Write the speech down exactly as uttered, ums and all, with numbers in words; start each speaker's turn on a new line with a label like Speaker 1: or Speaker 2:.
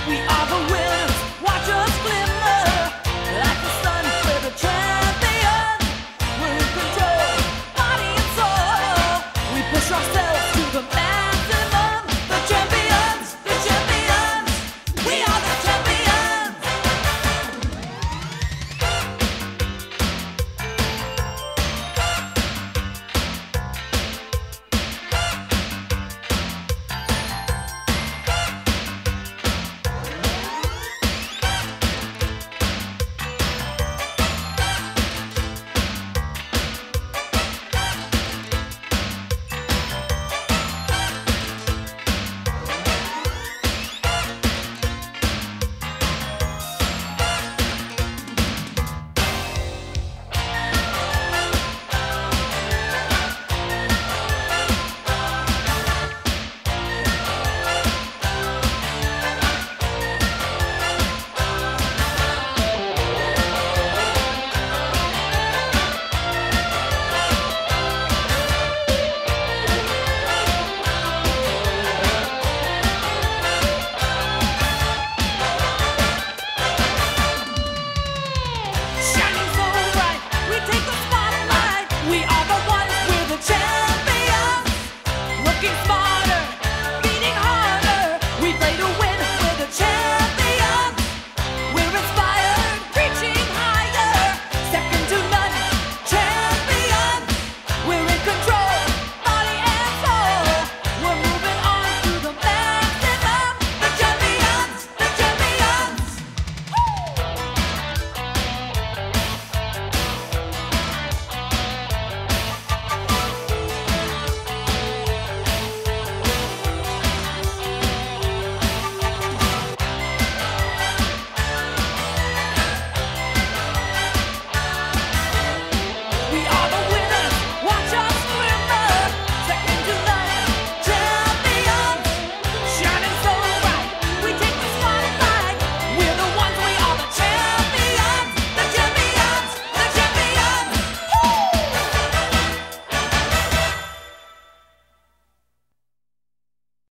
Speaker 1: We are the winners. Watch us glimmer like the sun. We're the champions. We're in control, body and soul. We push ourselves to the maximum. The champions, the champions. We are the champions. Shining so bright, we take the spotlight. We are the ones, we're the champions. Looking smarter,